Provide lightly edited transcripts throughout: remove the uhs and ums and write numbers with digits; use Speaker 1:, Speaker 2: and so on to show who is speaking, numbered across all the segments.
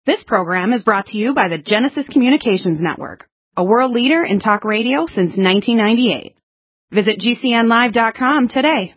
Speaker 1: This program is brought to you by the Genesis Communications Network, a world leader in talk radio since 1998. Visit GCNlive.com today.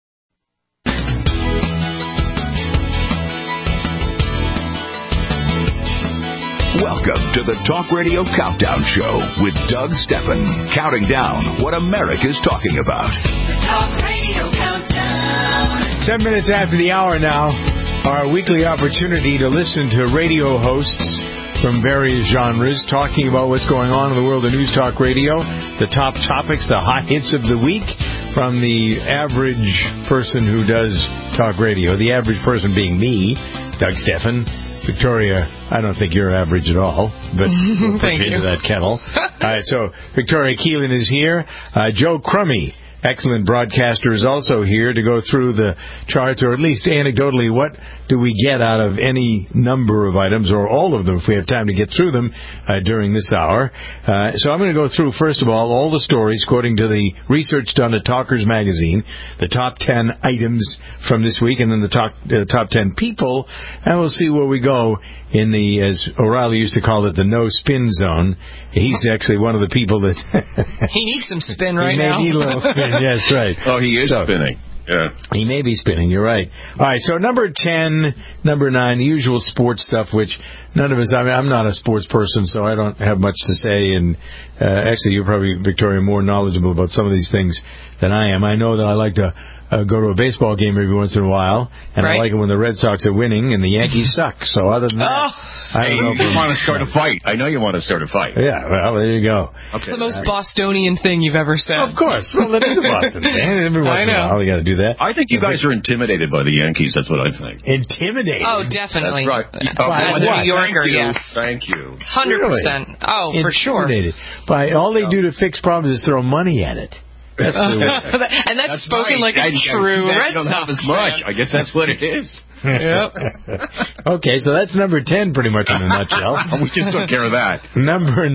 Speaker 2: Welcome to the Talk Radio Countdown Show with Doug Steffen, counting down what America's talking about.
Speaker 3: The Talk Radio Countdown.
Speaker 4: 7 minutes after the hour now, our weekly opportunity to listen to radio hosts from various genres talking about what's going on in the world of news talk radio, the top topics, the hot hits of the week from the average person who does talk radio, the average person being me, Doug Steffen. Victoria, I don't think you're average at all, but we'll put you into that kettle. All right, so Victoria Keelan is here. Joe Crummy, excellent broadcaster, is also here to go through the charts, or at least anecdotally, what do we get out of any number of items, or all of them if we have time to get through them during this hour. So I'm going to go through, first of all the stories according to the research done at Talkers Magazine, the top 10 items from this week, and then the top 10 people, and we'll see where we go in the, as O'Reilly used to call it, the no-spin zone. He's actually one of the people that...
Speaker 5: He needs some spin right now.
Speaker 4: He may need a little spin, yes, right.
Speaker 6: Oh, he is spinning. Yeah.
Speaker 4: He may be spinning, you're right. All right, so number 10, number 9, the usual sports stuff, which none of us, I'm not a sports person, so I don't have much to say. And actually, you're probably, Victoria, more knowledgeable about some of these things than I am. I know that I like to go to a baseball game every once in a while, and I like it when the Red Sox are winning and the Yankees suck. So other than that, I don't know.
Speaker 6: You want to start a fight. I know you want to start a fight.
Speaker 4: Yeah, well, there you go.
Speaker 5: It's the most Bostonian thing you've ever said.
Speaker 4: Of course. Well, that is a Boston thing. Every once in a while, you got to do that.
Speaker 6: I think you guys are intimidated by the Yankees. That's what I think.
Speaker 4: Intimidated?
Speaker 5: Oh, definitely.
Speaker 6: That's right.
Speaker 5: As a New Yorker, yes.
Speaker 6: Thank you.
Speaker 5: 100%.
Speaker 4: Really?
Speaker 5: Oh, for sure.
Speaker 4: Intimidated. By all they do to fix problems is throw money at it. That's
Speaker 5: and that's spoken
Speaker 6: right.
Speaker 5: like a true Red Sox.
Speaker 6: You don't have as much. I guess that's what it is.
Speaker 5: Yep.
Speaker 4: Okay, so that's number 10 pretty much in a nutshell.
Speaker 6: We just took care of that.
Speaker 4: Number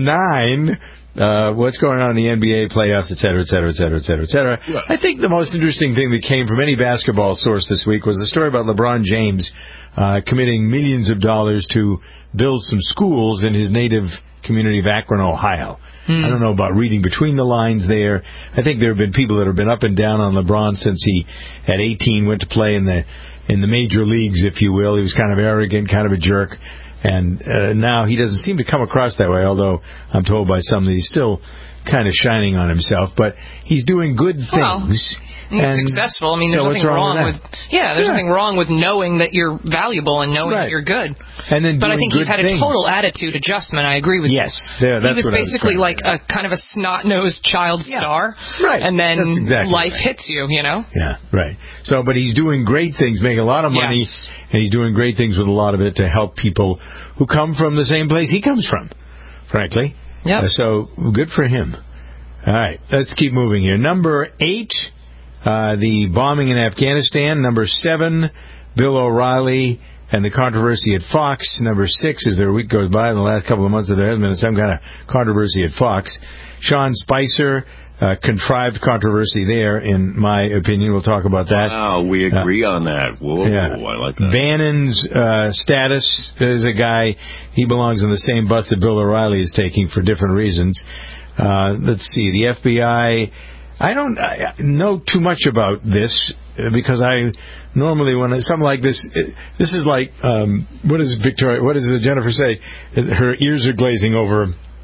Speaker 4: 9, what's going on in the NBA playoffs, et cetera, et cetera, et cetera, et cetera, et cetera. I think the most interesting thing that came from any basketball source this week was the story about LeBron James committing millions of dollars to build some schools in his native community of Akron, Ohio. I don't know about reading between the lines there. I think there have been people that have been up and down on LeBron since he, at 18, went to play in the major leagues, if you will. He was kind of arrogant, kind of a jerk. And now he doesn't seem to come across that way, although I'm told by some that he's still kind of shining on himself. But he's doing good things.
Speaker 5: Well, he's successful. I mean, there's nothing wrong with nothing wrong with knowing that you're valuable and knowing that you're good.
Speaker 4: And then
Speaker 5: but I think he's had a total attitude adjustment. I agree with you.
Speaker 4: Yes. He
Speaker 5: was basically like a kind of a snot-nosed child star.
Speaker 4: Right.
Speaker 5: And then
Speaker 4: exactly
Speaker 5: life hits you, you know?
Speaker 4: Yeah, right. So, but he's doing great things, making a lot of money, and he's doing great things with a lot of it to help people who come from the same place he comes from, frankly.
Speaker 5: Yeah.
Speaker 4: So, good for him. All right, let's keep moving here. Number 8, the bombing in Afghanistan. Number 7, Bill O'Reilly and the controversy at Fox. Number 6, as the week goes by, in the last couple of months, there has been some kind of controversy at Fox. Sean Spicer, contrived controversy there, in my opinion. We'll talk about that.
Speaker 6: Wow, we agree on that. Whoa, I like that.
Speaker 4: Bannon's status is a guy, he belongs in the same bus that Bill O'Reilly is taking for different reasons. Let's see, the FBI, I don't know too much about this, because I normally, when something like this is like, what does Jennifer say? Her ears are glazing over.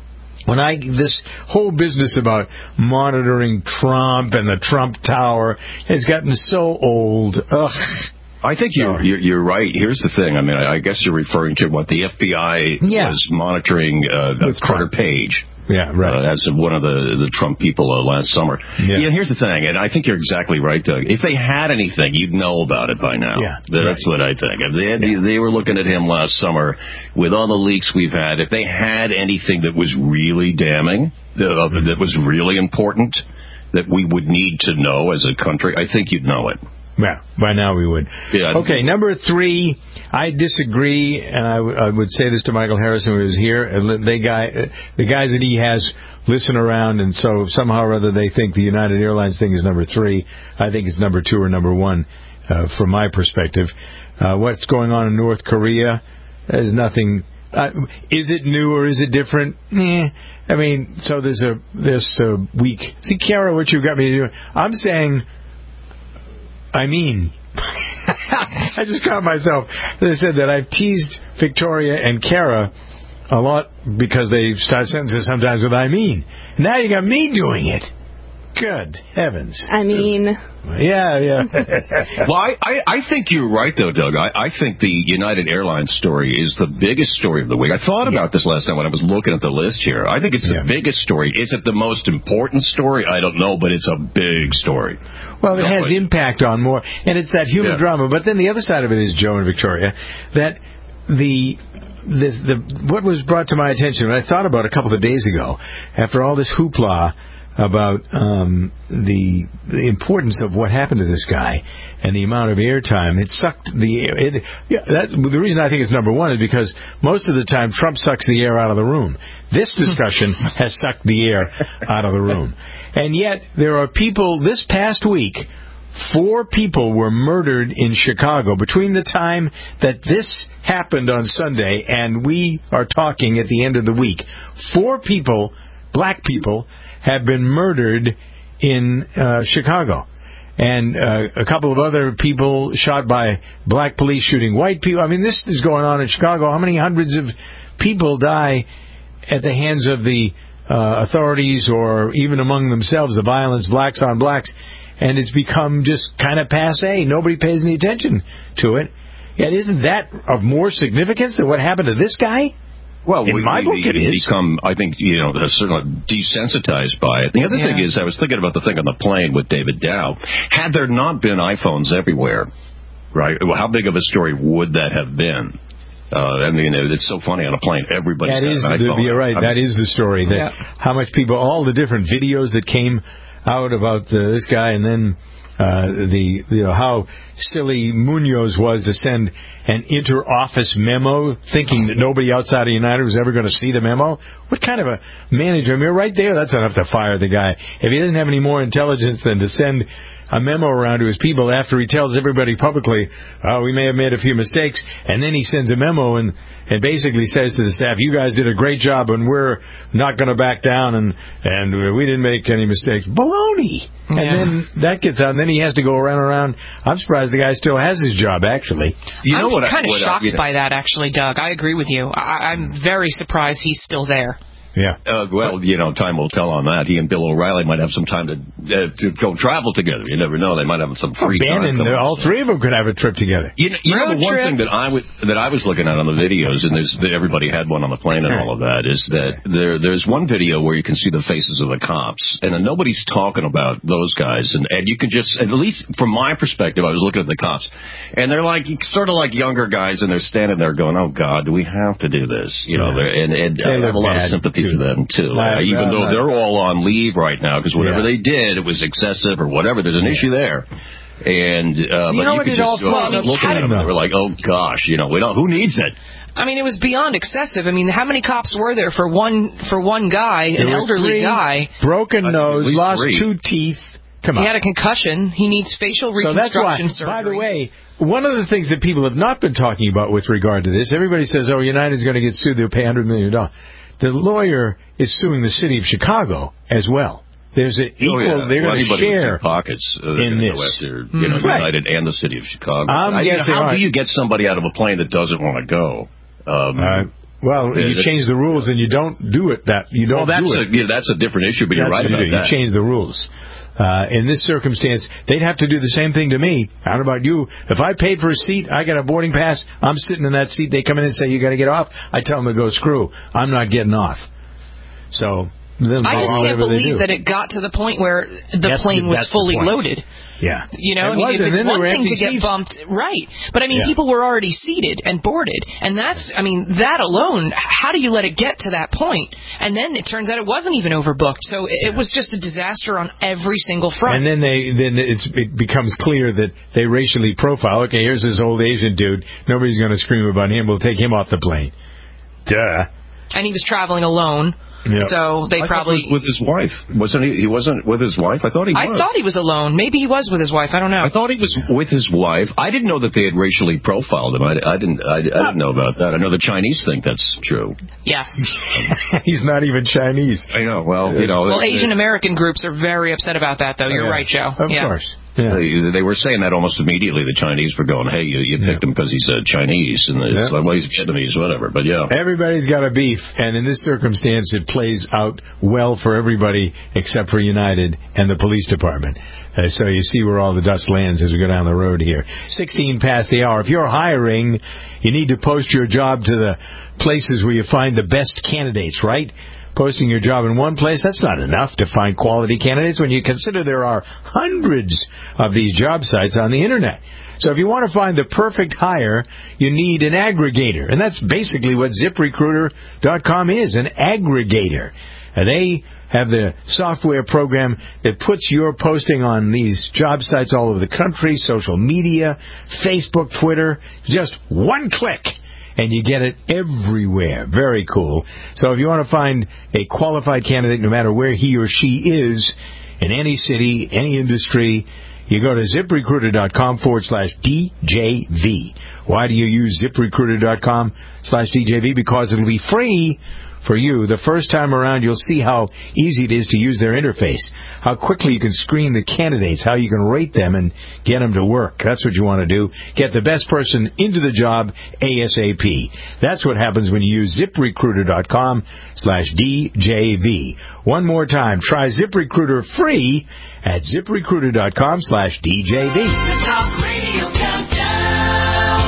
Speaker 4: This whole business about monitoring Trump and the Trump Tower has gotten so old. Ugh.
Speaker 6: I think you're right. Here's the thing. I mean, I guess you're referring to what the FBI was monitoring Carter Page.
Speaker 4: Yeah, right.
Speaker 6: As one of the Trump people last summer. Yeah, here's the thing, and I think you're exactly right, Doug. If they had anything, you'd know about it by now. Yeah, that's what I think. If they were looking at him last summer with all the leaks we've had. If they had anything that was really damning, that was really important, that we would need to know as a country, I think you'd know it.
Speaker 4: Yeah, by now we would. Yeah. Okay, number 3, I disagree, and I would say this to Michael Harrison, who was here. The guys that he has listen around, and so somehow or other they think the United Airlines thing is number 3. I think it's number 2 or number 1, from my perspective. What's going on in North Korea is nothing Is it new or is it different? I mean, so there's a week. See, Kara, what you got me to do? I'm saying, I mean, I just caught myself. I said that I've teased Victoria and Kara a lot because they start sentences sometimes with I mean. Now you got me doing it. Good heavens.
Speaker 7: I mean...
Speaker 4: Yeah.
Speaker 6: Well, I think you're right, though, Doug. I think the United Airlines story is the biggest story of the week. I thought about this last night when I was looking at the list here. I think it's the biggest story. Is it the most important story? I don't know, but it's a big story.
Speaker 4: Well, it has impact on more, and it's that human drama. But then the other side of it is, Joe and Victoria, that what was brought to my attention, and I thought about a couple of days ago, after all this hoopla about the importance of what happened to this guy and the amount of airtime. It sucked the air. The reason I think it's number one is because most of the time Trump sucks the air out of the room. This discussion has sucked the air out of the room. And yet there are people, this past week, 4 people were murdered in Chicago between the time that this happened on Sunday and we are talking at the end of the week. 4 people, black people, have been murdered in Chicago. And a couple of other people shot by black police shooting white people. I mean, this is going on in Chicago. How many hundreds of people die at the hands of the authorities or even among themselves, the violence, blacks on blacks? And it's become just kind of passé. Nobody pays any attention to it. Yet isn't that of more significance than what happened to this guy?
Speaker 6: Well,
Speaker 4: in my book it is.
Speaker 6: Become, I think, certainly desensitized by it. The other thing is, I was thinking about the thing on the plane with David Dow. Had there not been iPhones everywhere, right, well, how big of a story would that have been? I mean, it's so funny on a plane. Everybody's got an iPhone.
Speaker 4: You're right. That is the story. That how much people, all the different videos that came out about this guy, and then how silly Munoz was to send an inter-office memo thinking that nobody outside of United was ever going to see the memo. What kind of a manager? I mean, right there, that's enough to fire the guy. If he doesn't have any more intelligence than to send a memo around to his people after he tells everybody publicly, we may have made a few mistakes, and then he sends a memo and basically says to the staff, you guys did a great job and we're not going to back down and we didn't make any mistakes. Baloney! Yeah. And then that gets out, and then he has to go around. I'm surprised the guy still has his job, actually.
Speaker 5: I'm kind of shocked by that, actually, Doug. I agree with you. I'm very surprised he's still there.
Speaker 4: Yeah.
Speaker 6: Well, time will tell on that. He and Bill O'Reilly might have some time to go travel together. You never know. They might have some free time.
Speaker 4: All 3 of them could have a trip together.
Speaker 6: You know, the one thing that I was looking at on the videos, and everybody had one on the plane and all of that, is that there's one video where you can see the faces of the cops, and nobody's talking about those guys. And you can just, at least from my perspective, I was looking at the cops, and they're sort of like younger guys, and they're standing there going, "Oh God, do we have to do this?" And I have a lot of sympathy for them too, even though they're all on leave right now because whatever they did, it was excessive or whatever. There's an issue there, and but you could just look at them. They were like, "Oh gosh, we don't. Who needs it?"
Speaker 5: I mean, it was beyond excessive. I mean, how many cops were there for one guy, an elderly guy,
Speaker 4: broken nose, lost 2 teeth? Come on.
Speaker 5: He had a concussion. He needs facial reconstruction surgery.
Speaker 4: By the way, one of the things that people have not been talking about with regard to this, everybody says, United's going to get sued. They'll pay $100 million. The lawyer is suing the city of Chicago as well. There's an equal. They're going to share
Speaker 6: pockets
Speaker 4: in this.
Speaker 6: United and the city of Chicago. How do you get somebody out of a plane that doesn't want to go?
Speaker 4: You change the rules and you don't do it. That's
Speaker 6: a different issue. But you're right about that.
Speaker 4: You change the rules. In this circumstance, they'd have to do the same thing to me. I don't know about you. If I paid for a seat, I got a boarding pass, I'm sitting in that seat, they come in and say, you got to get off. I tell them to go screw. I'm not getting off. So,
Speaker 5: I just can't believe that it got to the point where the plane was fully loaded.
Speaker 4: Yeah.
Speaker 5: It's one thing to get bumped, right. But, people were already seated and boarded. And that alone, how do you let it get to that point? And then it turns out it wasn't even overbooked. So it was just a disaster on every single front.
Speaker 4: And then it becomes clear that they racially profile. Okay, here's this old Asian dude. Nobody's going to scream about him. We'll take him off the plane. Duh.
Speaker 5: And he was traveling alone.
Speaker 6: Yeah.
Speaker 5: So they probably
Speaker 6: with his wife. Wasn't he? He wasn't with his wife. I thought he was.
Speaker 5: I thought he was alone. Maybe he was with his wife. I don't know.
Speaker 6: I thought he was with his wife. I didn't know that they had racially profiled him. I didn't know about that. I know the Chinese think that's true.
Speaker 5: Yes.
Speaker 4: He's not even Chinese.
Speaker 6: I know. Well, you know.
Speaker 5: Well, Asian American groups are very upset about that, though. You're right, Joe.
Speaker 4: Of course.
Speaker 6: Yeah. They were saying that almost immediately. The Chinese were going, hey, you picked him because he's Chinese, and it's like, well, he's Vietnamese, whatever. But, yeah.
Speaker 4: Everybody's got a beef, and in this circumstance, it plays out well for everybody except for United and the police department. So you see where all the dust lands as we go down the road here. 16 past the hour. If you're hiring, you need to post your job to the places where you find the best candidates, right? Posting your job in one place, that's not enough to find quality candidates when you consider there are hundreds of these job sites on the Internet. So if you want to find the perfect hire, you need an aggregator. And that's basically what ZipRecruiter.com is, an aggregator. They have the software program that puts your posting on these job sites all over the country, social media, Facebook, Twitter, just one click. And you get it everywhere. Very cool. So if you want to find a qualified candidate, no matter where he or she is, in any city, any industry, you go to ZipRecruiter.com/DJV. Why do you use ZipRecruiter.com/DJV? Because it'll be free for you. The first time around, you'll see how easy it is to use their interface, how quickly you can screen the candidates, how you can rate them and get them to work. That's what you want to do. Get the best person into the job ASAP. That's what happens when you use ZipRecruiter.com/DJV. One more time, try ZipRecruiter free at ZipRecruiter.com/DJV.
Speaker 3: The Talk Radio Countdown.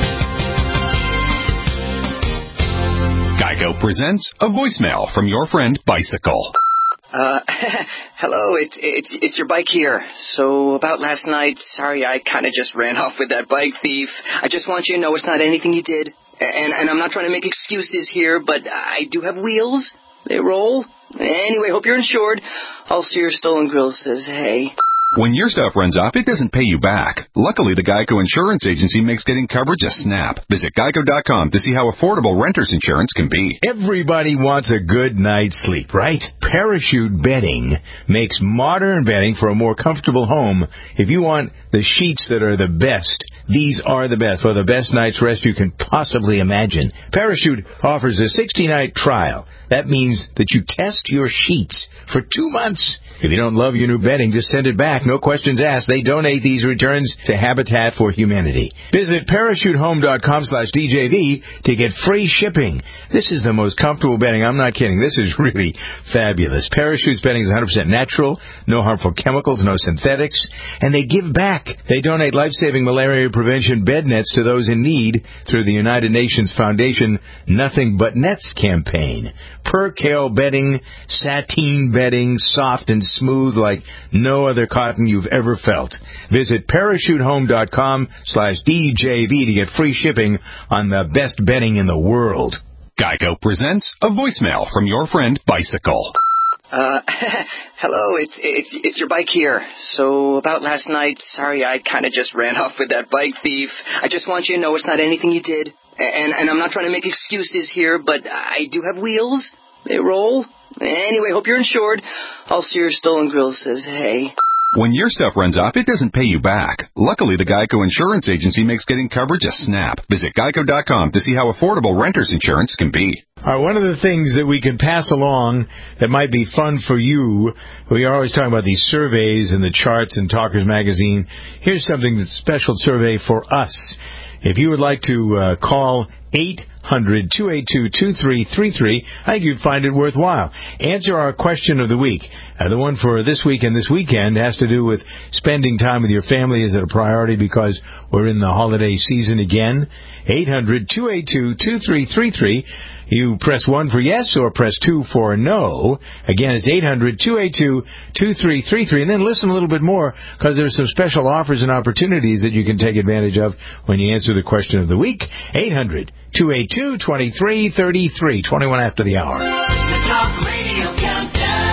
Speaker 7: Geico presents a voicemail from your friend Bicycle.
Speaker 8: Hello, it's your bike here. So about last night, sorry I kind of just ran off with that bike thief. I just want you to know it's not anything you did. And I'm not trying to make excuses here, but I do have wheels. They roll. Anyway, hope you're insured. Ulster Stolen Grill says, hey.
Speaker 7: When your stuff runs off, it doesn't pay you back. Luckily, the Geico Insurance Agency makes getting coverage a snap. Visit Geico.com to see how affordable renter's insurance can be.
Speaker 4: Everybody wants a good night's sleep, right? Parachute bedding makes modern bedding for a more comfortable home. If you want the sheets that are the best, these are the best, for the best night's rest you can possibly imagine. Parachute offers a 60-night trial. That means that you test your sheets for 2 months. If you don't love your new bedding, just send it back. No questions asked. They donate these returns to Habitat for Humanity. Visit parachutehome.com/DJV to get free shipping. This is the most comfortable bedding. I'm not kidding. This is really fabulous. Parachute's bedding is 100% natural, no harmful chemicals, no synthetics, and they give back. They donate life-saving malaria prevention bed nets to those in need through the United Nations Foundation Nothing But Nets campaign. Percale bedding, sateen bedding, soft and smooth like no other cotton you've ever felt. Visit parachutehome.com/DJV to get free shipping on the best bedding in the world.
Speaker 7: Geico presents a voicemail from your friend Bicycle.
Speaker 8: Hello, it's your bike here. So about last night, sorry I kind of just ran off with that bike thief. I just want you to know it's not anything you did. And I'm not trying to make excuses here, but I do have wheels. They roll. Anyway, hope you're insured. Ulster Stolen Grill says, hey.
Speaker 7: When your stuff runs off, it doesn't pay you back. Luckily, the Geico Insurance Agency makes getting coverage a snap. Visit Geico.com to see how affordable renter's insurance can be.
Speaker 4: All right, one of the things that we can pass along that might be fun for you, we are always talking about these surveys and the charts in Talkers Magazine. Here's something that's a special survey for us. If you would like to call 800-282-2333, I think you'd find it worthwhile. Answer our question of the week. The one for this week and this weekend has to do with spending time with your family. Is it a priority because we're in the holiday season again? 800-282-2333. You press 1 for yes or press 2 for no. Again, it's 800-282-2333. And then listen a little bit more because there's some special offers and opportunities that you can take advantage of when you answer the question of the week. 800-282-2333. 21 after the hour.
Speaker 3: The Talk Radio Countdown.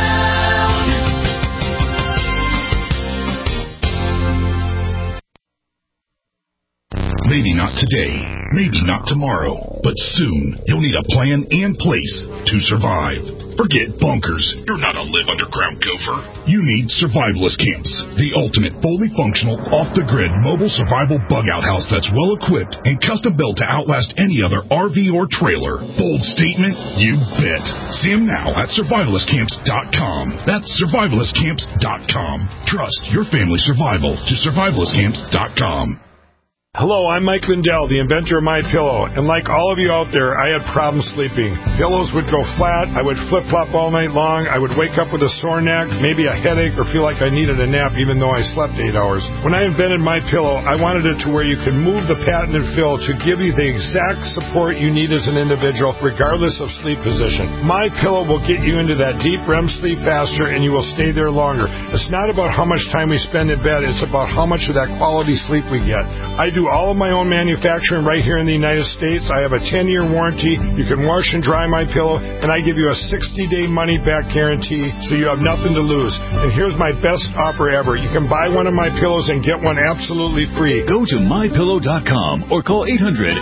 Speaker 9: Maybe not today, maybe not tomorrow, but soon you'll need a plan and place to survive. Forget bunkers. You're not a live underground gopher. You need Survivalist Camps, the ultimate fully functional, off-the-grid mobile survival bug-out house that's well-equipped and custom-built to outlast any other RV or trailer. Bold statement? You bet. See them now at survivalistcamps.com. That's survivalistcamps.com. Trust your family's survival to survivalistcamps.com.
Speaker 10: Hello, I'm Mike Lindell, the inventor of MyPillow, and like all of you out there, I had problems sleeping. Pillows would go flat, I would flip-flop all night long, I would wake up with a sore neck, maybe a headache, or feel like I needed a nap even though I slept 8 hours. When I invented MyPillow, I wanted it to where you could move the patented fill to give you the exact support you need as an individual, regardless of sleep position. MyPillow will get you into that deep REM sleep faster, and you will stay there longer. It's not about how much time we spend in bed, it's about how much of that quality sleep we get. I do all of my own manufacturing right here in the United States. I have a 10-year warranty. You can wash and dry my pillow, and I give you a 60-day money-back guarantee, so you have nothing to lose. And here's my best offer ever. You can buy one of my pillows and get one absolutely free.
Speaker 2: Go to MyPillow.com or call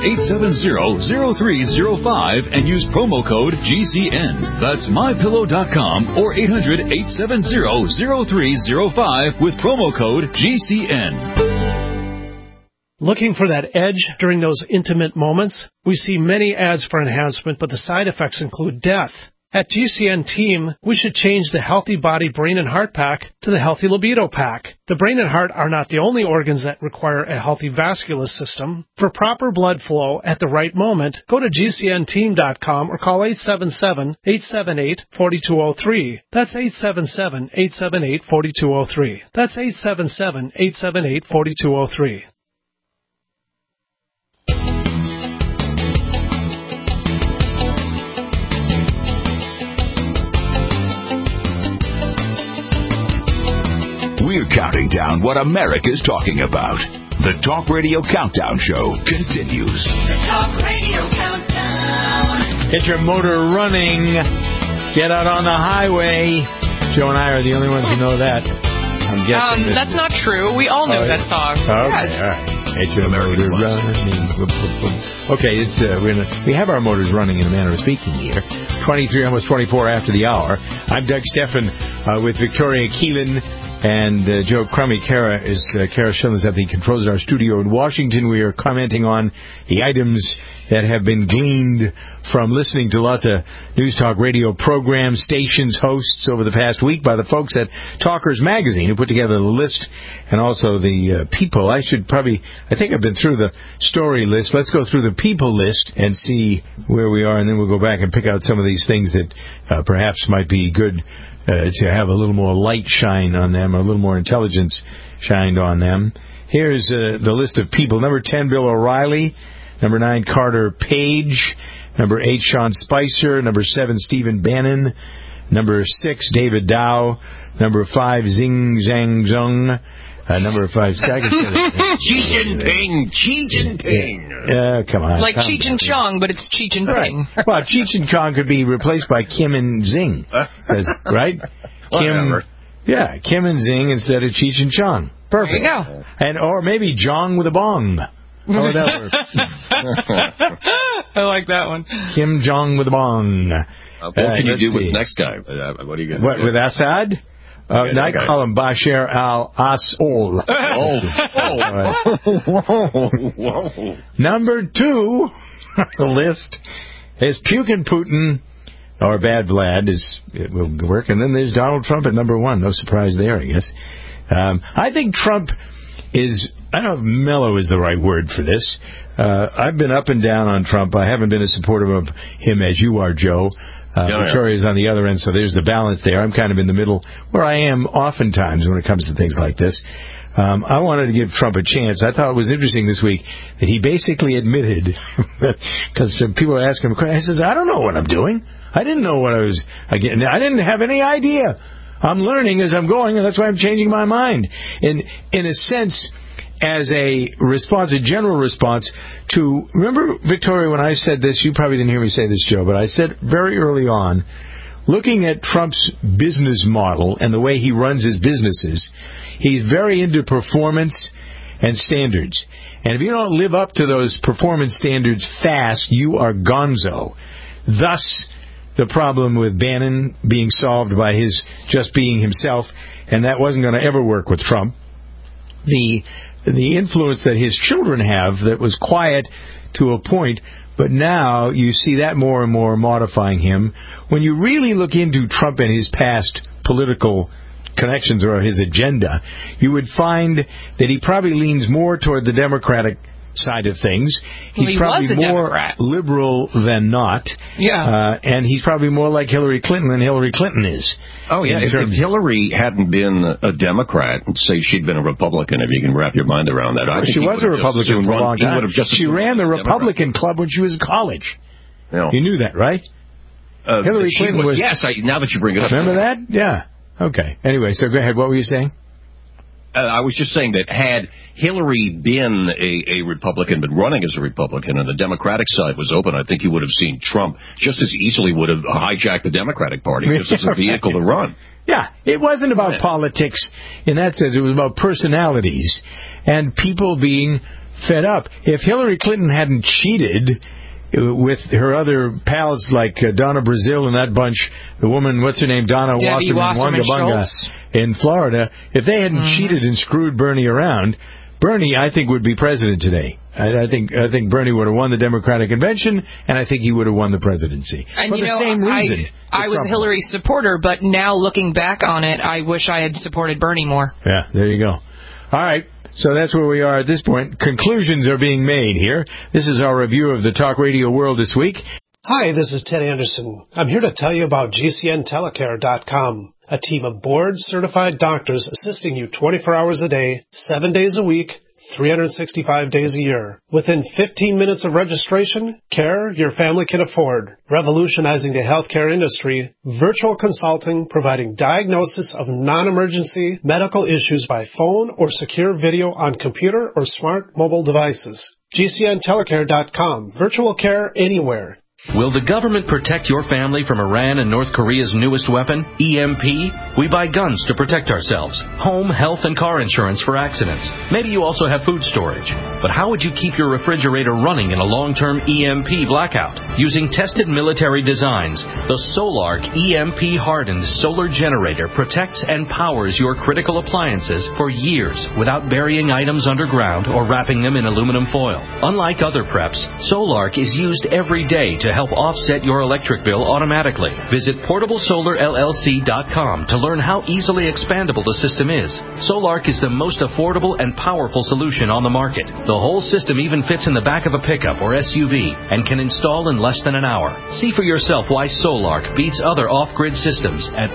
Speaker 2: 800-870-0305 and use promo code GCN. That's MyPillow.com or 800-870-0305 with promo code GCN.
Speaker 11: Looking for that edge during those intimate moments? We see many ads for enhancement, but the side effects include death. At GCN Team, we should change the Healthy Body, Brain, and Heart Pack to the Healthy Libido Pack. The brain and heart are not the only organs that require a healthy vascular system. For proper blood flow at the right moment, go to GCNteam.com or call 877-878-4203. That's 877-878-4203. That's 877-878-4203.
Speaker 2: We're counting down what America's talking about. The Talk Radio Countdown Show continues.
Speaker 3: The Talk Radio Countdown.
Speaker 4: Get your motor running. Get out on the highway. Joe and I are the only ones who know that. I'm guessing.
Speaker 5: That's not true. We all know that song.
Speaker 4: Okay,
Speaker 5: yes.
Speaker 4: All right. Get your motor running. Okay, it's we have our motors running in a manner of speaking here. 23, almost 24 after the hour. I'm Doug Steffen with Victoria Keelan and Joe Crummy. Kara Schillen is at the controls of our studio in Washington. We are commenting on the items that have been gleaned from listening to lots of News Talk Radio programs, stations, hosts over the past week by the folks at Talkers Magazine who put together the list, and also the people. I think I've been through the story list. Let's go through the people list and see where we are, and then we'll go back and pick out some of these things that perhaps might be good to have a little more light shine on them, or a little more intelligence shined on them. Here's the list of people. Number 10, Bill O'Reilly. Number 9, Carter Page. Number 8, Sean Spicer. Number 7, Stephen Bannon. Number 6, David Dow. Number 5, Xing Zhang Zheng. Number 5,
Speaker 6: Xi Jinping.
Speaker 4: Come on.
Speaker 5: Like Cheech and Chong, but it's Cheech and Ping.
Speaker 4: Right. Well, Cheech and Chong could be replaced by Kim and Zing. Right?
Speaker 6: Whatever.
Speaker 4: Kim and Zing instead of Cheech and Chong. Perfect.
Speaker 5: There you go.
Speaker 4: Or maybe Jong with a bong. How would that work?
Speaker 5: I like that one.
Speaker 4: Kim Jong with a bong.
Speaker 6: What can you do with the next guy? What are you going to do?
Speaker 4: With Assad? I call him Bashar al-Assad.
Speaker 6: Whoa.
Speaker 4: Number 2 on the list is Pukin Putin, or Bad Vlad, it will work. And then there's Donald Trump at number 1. No surprise there, I guess. I think Trump is, I don't know if mellow is the right word for this. I've been up and down on Trump. I haven't been as supportive of him as you are, Joe. Victoria's on the other end, so there's the balance there. I'm kind of in the middle, where I am oftentimes when it comes to things like this. I wanted to give Trump a chance. I thought it was interesting this week that he basically admitted, because people were asking him, he says, I don't know what I'm doing. I didn't know what I was, I didn't have any idea. I'm learning as I'm going, and that's why I'm changing my mind. In a sense, as a response, a general response to, remember, Victoria, when I said this, you probably didn't hear me say this, Joe, but I said very early on, looking at Trump's business model and the way he runs his businesses, he's very into performance, and standards. And if you don't live up to those performance standards fast, you are gonzo. Thus, the problem with Bannon being solved by his just being himself, and that wasn't going to ever work with Trump. The influence that his children have that was quiet to a point, but now you see that more and more modifying him. When you really look into Trump and his past political connections or his agenda, you would find that he probably leans more toward the Democratic side of things. He's probably more liberal than not.
Speaker 5: Yeah.
Speaker 4: And he's probably more like Hillary Clinton than Hillary Clinton is.
Speaker 6: Oh, yeah. If Hillary hadn't been a Democrat, say she'd been a Republican, if you can wrap your mind around that. I think
Speaker 4: she was a Republican for a long time. She ran the Republican Club when she was in college.
Speaker 6: Yeah.
Speaker 4: You knew that, right? Hillary Clinton was...
Speaker 6: Yes, now that you bring it up.
Speaker 4: Remember that? Yeah. Okay. Anyway, so go ahead. What were you saying?
Speaker 6: I was just saying that had Hillary been a Republican, but running as a Republican, and the Democratic side was open, I think you would have seen Trump just as easily would have hijacked the Democratic Party just as a vehicle to run.
Speaker 4: Yeah, it wasn't about politics in that sense. It was about personalities and people being fed up. If Hillary Clinton hadn't cheated with her other pals like Donna Brazile and that bunch, the woman, what's her name, Donna Wasserman Wangabunga in Florida, if they hadn't cheated and screwed Bernie around, Bernie, I think, would be president today. I think Bernie would have won the Democratic convention, and I think he would have won the presidency.
Speaker 5: And
Speaker 4: for the same reason.
Speaker 5: I was a Hillary supporter, but now looking back on it, I wish I had supported Bernie more.
Speaker 4: Yeah, there you go. All right. So that's where we are at this point. Conclusions are being made here. This is our review of the talk radio world this week.
Speaker 11: Hi, this is Ted Anderson. I'm here to tell you about GCNtelecare.com, a team of board-certified doctors assisting you 24 hours a day, 7 days a week, 365 days a year. Within 15 minutes of registration, care your family can afford. Revolutionizing the healthcare industry, virtual consulting providing diagnosis of non-emergency medical issues by phone or secure video on computer or smart mobile devices. GCNtelecare.com. Virtual care anywhere.
Speaker 12: Will the government protect your family from Iran and North Korea's newest weapon, EMP? We buy guns to protect ourselves, home, health, and car insurance for accidents. Maybe you also have food storage. But how would you keep your refrigerator running in a long-term EMP blackout? Using tested military designs, the Solark EMP-hardened solar generator protects and powers your critical appliances for years without burying items underground or wrapping them in aluminum foil. Unlike other preps, Solark is used every day to help offset your electric bill automatically. Visit PortableSolarLLC.com to learn how easily expandable the system is. Solark is the most affordable and powerful solution on the market. The whole system even fits in the back of a pickup or SUV and can install in less than an hour. See for yourself why Solark beats other off-grid systems at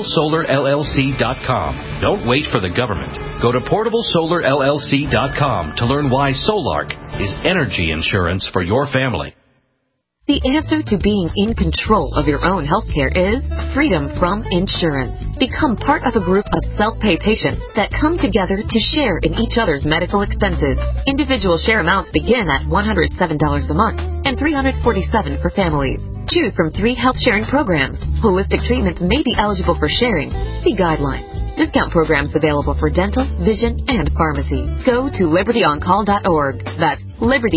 Speaker 12: PortableSolarLLC.com. Don't wait for the government. Go to PortableSolarLLC.com to learn why Solark is energy insurance for your family.
Speaker 13: The answer to being in control of your own healthcare is freedom from insurance. Become part of a group of self-pay patients that come together to share in each other's medical expenses. Individual share amounts begin at $107 a month and $347 for families. Choose from 3 health sharing programs. Holistic treatments may be eligible for sharing. See guidelines. Discount programs available for dental, vision, and pharmacy. Go to libertyoncall.org. That's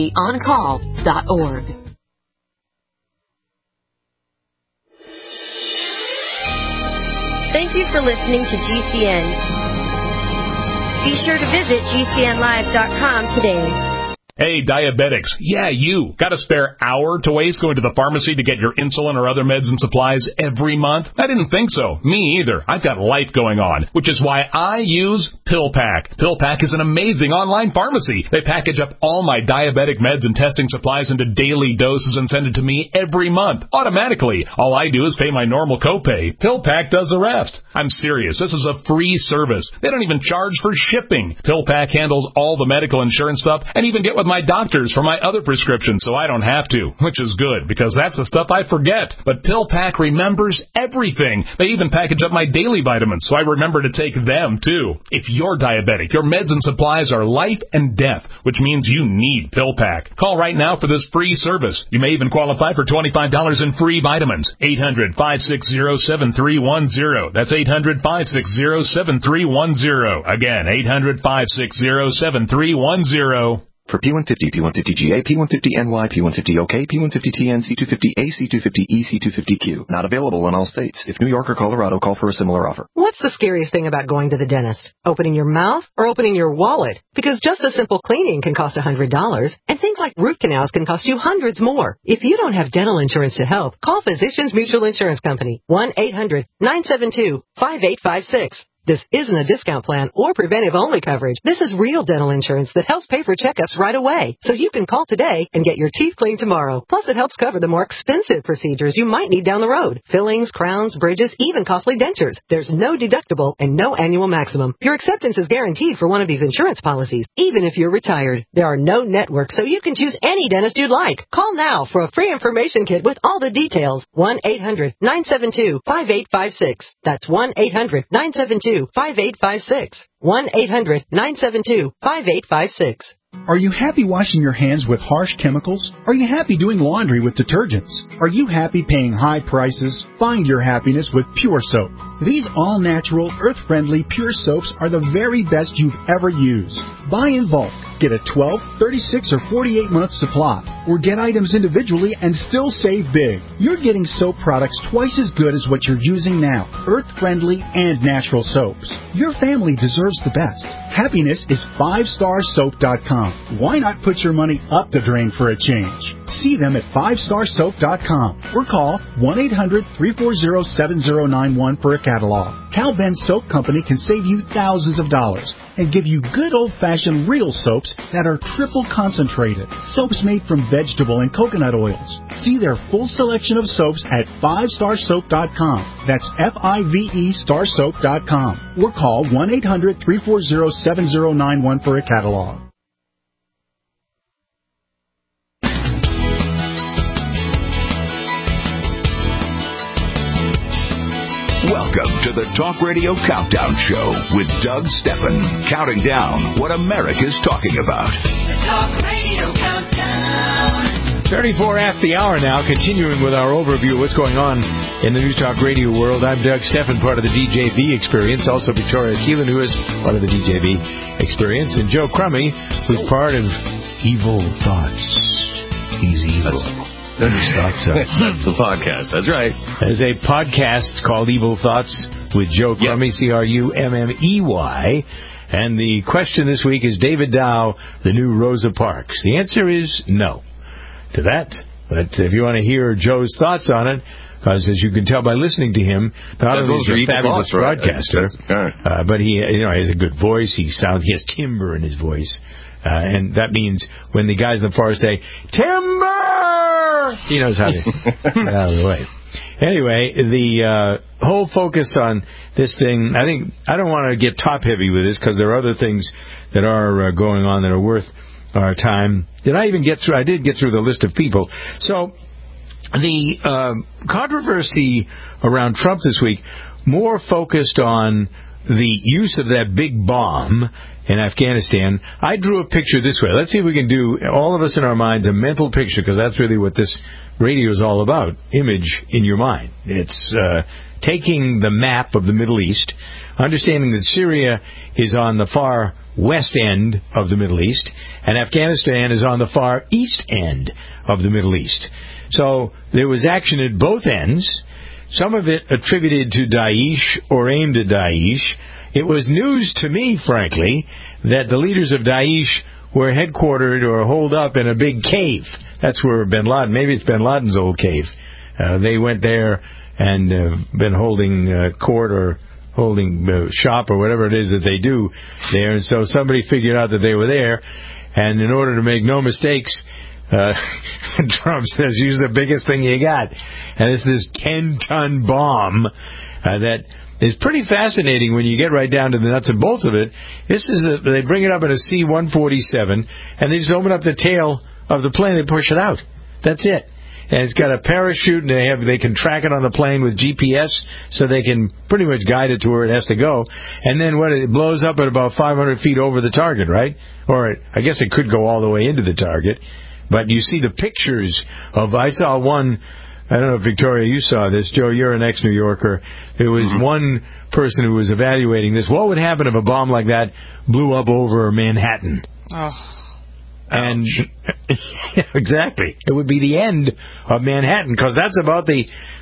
Speaker 13: libertyoncall.org.
Speaker 14: Thank you for listening to GCN. Be sure to visit GCNlive.com today.
Speaker 15: Hey, diabetics. Yeah, you. Got a spare hour to waste going to the pharmacy to get your insulin or other meds and supplies every month? I didn't think so. Me either. I've got life going on, which is why I use PillPack. PillPack is an amazing online pharmacy. They package up all my diabetic meds and testing supplies into daily doses and send it to me every month, automatically. All I do is pay my normal copay. PillPack does the rest. I'm serious. This is a free service. They don't even charge for shipping. PillPack handles all the medical insurance stuff and even get with my doctors for my other prescriptions so I don't have to, which is good because that's the stuff I forget. But PillPack remembers everything. They even package up my daily vitamins so I remember to take them too. If you're diabetic, your meds and supplies are life and death, which means you need PillPack. Call right now for this free service. You may even qualify for $25 in free vitamins. 800-560-7310. That's 800-560-7310. Again, 800-560-7310.
Speaker 16: For P150, P150GA, P150NY, P150OK, P150TN, C250A, C250E, C250Q. Not available in all states. If New York or Colorado, call for a similar offer.
Speaker 17: What's the scariest thing about going to the dentist? Opening your mouth or opening your wallet? Because just a simple cleaning can cost $100, and things like root canals can cost you hundreds more. If you don't have dental insurance to help, call Physicians Mutual Insurance Company. 1-800-972-5856. This isn't a discount plan or preventive-only coverage. This is real dental insurance that helps pay for checkups right away. So you can call today and get your teeth cleaned tomorrow. Plus, it helps cover the more expensive procedures you might need down the road. Fillings, crowns, bridges, even costly dentures. There's no deductible and no annual maximum. Your acceptance is guaranteed for one of these insurance policies, even if you're retired. There are no networks, so you can choose any dentist you'd like. Call now for a free information kit with all the details. 1-800-972-5856. That's 1-800-972-5856. 1-800-972-5856.
Speaker 18: Are you happy washing your hands with harsh chemicals? Are you happy doing laundry with detergents? Are you happy paying high prices? Find your happiness with Pure Soap. These all-natural, earth-friendly Pure Soaps are the very best you've ever used. Buy in bulk. Get a 12, 36, or 48-month supply. Or get items individually and still save big. You're getting soap products twice as good as what you're using now. Earth-friendly and natural soaps. Your family deserves the best. Happiness is 5starsoap.com. Why not put your money up the drain for a change? See them at 5starsoap.com or call 1-800-340-7091 for a catalog. Cal Ben Soap Company can save you thousands of dollars and give you good old-fashioned real soaps that are triple concentrated. Soaps made from vegetable and coconut oils. See their full selection of soaps at 5starsoap.com. That's F-I-V-E starsoap.com. Or call 1-800-340-7091 for a catalog.
Speaker 2: Welcome to the Talk Radio Countdown Show with Doug Steffen, counting down what America's talking about.
Speaker 3: The Talk Radio Countdown.
Speaker 4: 34 after the hour now, continuing with our overview of what's going on in the News Talk Radio world. I'm Doug Steffen, part of the DJB experience. Also Victoria Keelan, who is part of the DJB experience. And Joe Crummy, who's part of Evil Thoughts. He's evil.
Speaker 6: That's the podcast. That's right.
Speaker 4: There's a podcast called Evil Thoughts with Joe Crummy, Crummey. And the question this week is David Dow, the new Rosa Parks. The answer is no to that. But if you want to hear Joe's thoughts on it, because as you can tell by listening to him, not only is he a fabulous broadcaster, but he has a good voice. He has timbre in his voice. And that means when the guys in the forest say, timber! He knows how to get out of the way. Anyway, the whole focus on this thing, I don't want to get top-heavy with this because there are other things that are going on that are worth our time. Did I even get through? I did get through the list of people. So the controversy around Trump this week more focused on the use of that big bomb in Afghanistan. I drew a picture this way. Let's see if we can do, all of us in our minds, a mental picture, because that's really what this radio is all about, image in your mind. It's taking the map of the Middle East, understanding that Syria is on the far west end of the Middle East, and Afghanistan is on the far east end of the Middle East. So there was action at both ends, some of it attributed to Daesh or aimed at Daesh. It was news to me, frankly, that the leaders of Daesh were headquartered or holed up in a big cave. That's where bin Laden, maybe it's bin Laden's old cave. They went there and been holding court or holding shop or whatever it is that they do there. And so somebody figured out that they were there. And in order to make no mistakes, Trump says, use the biggest thing you got. And it's this 10-ton bomb that is pretty fascinating when you get right down to the nuts and bolts of it. They bring it up in a C-147, and they just open up the tail of the plane and push it out. That's it. And it's got a parachute, and they can track it on the plane with GPS, so they can pretty much guide it to where it has to go. And then it blows up at about 500 feet over the target, right? Or I guess it could go all the way into the target. But you see the pictures I saw one, I don't know if Victoria, you saw this. Joe, you're an ex-New Yorker. There was one person who was evaluating this. What would happen if a bomb like that blew up over Manhattan?
Speaker 5: Oh.
Speaker 4: And exactly, it would be the end of Manhattan, because that's about the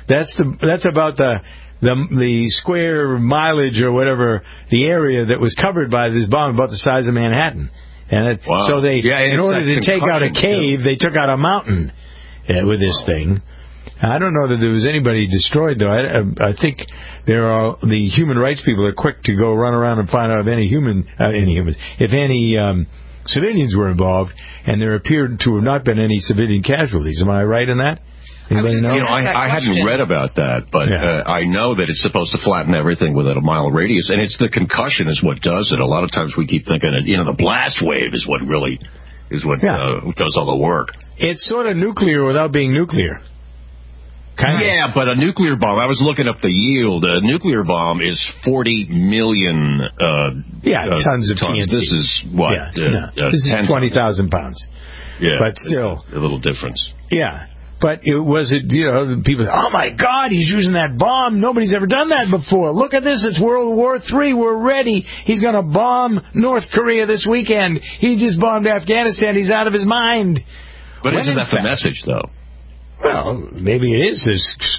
Speaker 4: square mileage or whatever, the area that was covered by this bomb, about the size of Manhattan. And so in order to take out a cave, they took out a mountain with this thing. I don't know that there was anybody destroyed, though. I think the human rights people are quick to go run around and find out if any civilians were involved, and there appeared to have not been any civilian casualties. Am I right in that? Anybody know?
Speaker 6: I hadn't read about that, but I know that it's supposed to flatten everything within a mile radius, and it's the concussion is what does it. A lot of times we keep thinking that, the blast wave is what really does all the work.
Speaker 4: It's sort of nuclear without being nuclear.
Speaker 6: Yeah, but a nuclear bomb, I was looking up the yield. A nuclear bomb is 40 million
Speaker 4: tons of TNT.
Speaker 6: This is what?
Speaker 4: This is 20,000 pounds.
Speaker 6: Yeah,
Speaker 4: but still.
Speaker 6: A little difference.
Speaker 4: Yeah. But people say, oh my God, he's using that bomb. Nobody's ever done that before. Look at this. It's World War III. We're ready. He's going to bomb North Korea this weekend. He just bombed Afghanistan. He's out of his mind.
Speaker 6: But isn't that the message, though?
Speaker 4: Well, maybe it is.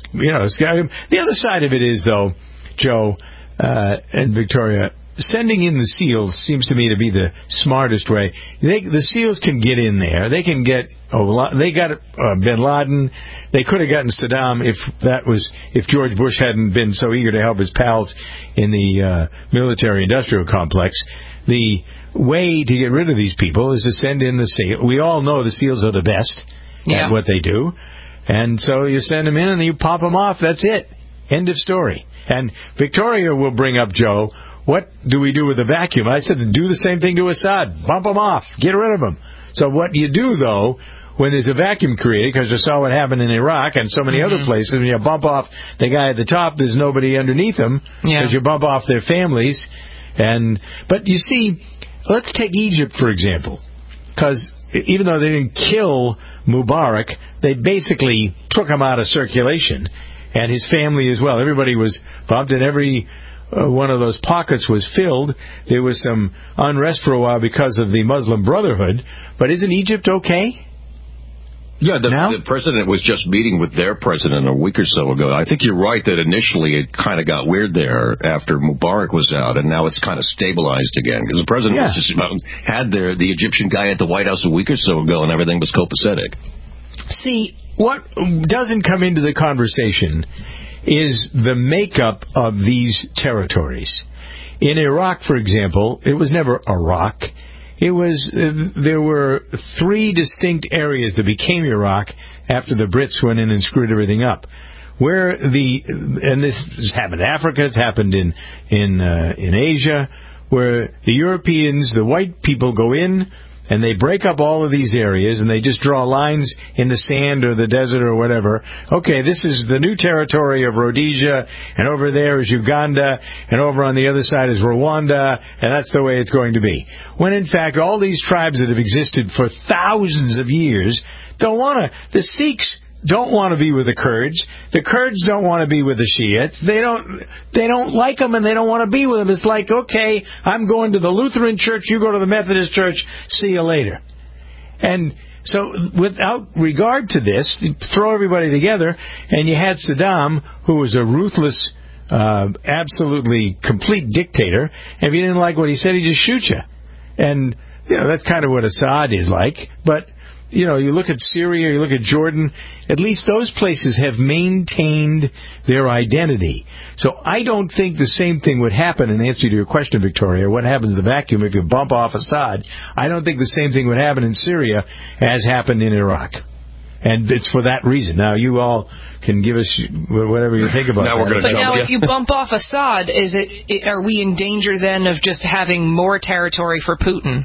Speaker 4: The other side of it is, though, Joe and Victoria, sending in the SEALs seems to me to be the smartest way. The SEALs can get in there. They can get. They got Bin Laden. They could have gotten Saddam if George Bush hadn't been so eager to help his pals in the military-industrial complex. The way to get rid of these people is to send in the SEALs. We all know the SEALs are the best at what they do. And so you send them in and you pop them off. That's it. End of story. And Victoria will bring up, Joe, what do we do with the vacuum? I said, do the same thing to Assad. Bump them off. Get rid of them. So what you do, though, when there's a vacuum created, because you saw what happened in Iraq and so many other places, when you bump off the guy at the top, there's nobody underneath them, because you bump off their families. But you see, let's take Egypt, for example, because even though they didn't kill Mubarak, they basically took him out of circulation, and his family as well. Everybody was bumped, and every one of those pockets was filled. There was some unrest for a while because of the Muslim Brotherhood, but isn't Egypt okay?
Speaker 6: Yeah, the president was just meeting with their president a week or so ago. I think you're right that initially it kind of got weird there after Mubarak was out, and now it's kind of stabilized again. Because the president was just had the Egyptian guy at the White House a week or so ago, and everything was copacetic.
Speaker 4: See, what doesn't come into the conversation is the makeup of these territories. In Iraq, for example, it was never Iraq. There were three distinct areas that became Iraq after the Brits went in and screwed everything up. And this has happened in Africa, it's happened in Asia, where the Europeans, the white people, go in and they break up all of these areas and they just draw lines in the sand or the desert or whatever. Okay, this is the new territory of Rhodesia, and over there is Uganda, and over on the other side is Rwanda, and that's the way it's going to be. When in fact all these tribes that have existed for thousands of years the Sikhs don't want to be with the Kurds. The Kurds don't want to be with the Shiites. They don't like them, and they don't want to be with them. It's like, okay, I'm going to the Lutheran church, you go to the Methodist church, see you later. And so without regard to this, you throw everybody together, and you had Saddam, who was a ruthless, absolutely complete dictator, and if you didn't like what he said, he'd just shoot you. And that's kind of what Assad is like, but you look at Syria, you look at Jordan, at least those places have maintained their identity. So I don't think the same thing would happen, in answer to your question, Victoria, what happens to the vacuum if you bump off Assad. I don't think the same thing would happen in Syria as happened in Iraq. And it's for that reason. Now, you all can give us whatever you think about that.
Speaker 5: But now, if you bump off Assad, are we in danger then of just having more territory for Putin?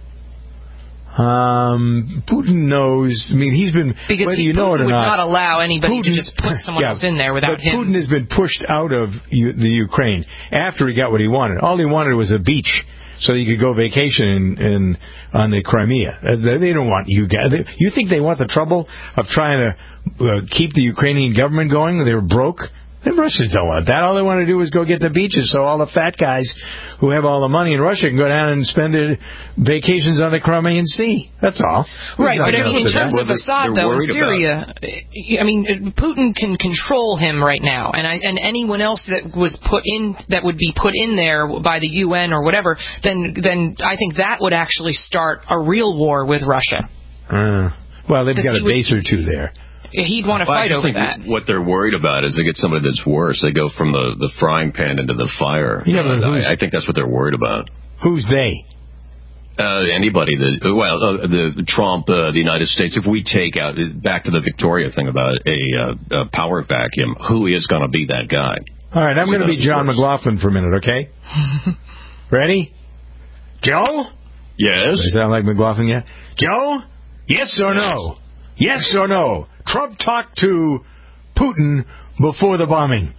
Speaker 4: Putin knows. I mean, he's been,
Speaker 5: because
Speaker 4: whether you know it or
Speaker 5: would
Speaker 4: not
Speaker 5: allow anybody to just put someone else in there without him.
Speaker 4: Putin has been pushed out of the Ukraine after he got what he wanted. All he wanted was a beach so he could go vacation on the Crimea. They don't want you guys. You think they want the trouble of trying to keep the Ukrainian government going? They're broke. The Russians don't want that. All they want to do is go get the beaches so all the fat guys who have all the money in Russia can go down and spend their vacations on the Crimean Sea. That's all.
Speaker 5: Right, but in terms of Assad, though, in Syria, I mean, Putin can control him right now, and anyone else that would be put in there by the UN or whatever, then I think that would actually start a real war with Russia.
Speaker 4: Well, they've got a base or two there.
Speaker 5: He'd want to fight over that.
Speaker 6: What they're worried about is they get somebody that's worse. They go from the frying pan into the fire.
Speaker 4: Yeah,
Speaker 6: I think that's what they're worried about.
Speaker 4: Who's they?
Speaker 6: Anybody. The Trump, the United States. If we take out, back to the Victoria thing about a power vacuum, who is going to be that guy?
Speaker 4: All right, I'm going to be John McLaughlin for a minute, okay? Ready? Joe?
Speaker 6: Yes?
Speaker 4: Does it sound like McLaughlin yet? Joe? Yes or no? Yes or no? Trump talked to Putin before the bombing.